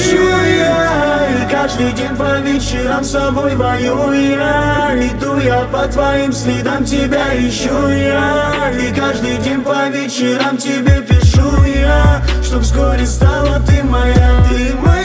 хочу я. И каждый день по вечерам с собой воюю я. Иду я по твоим следам, тебя ищу я. И каждый день по вечерам тебе пишу я, чтоб вскоре стала ты моя. Ты моя.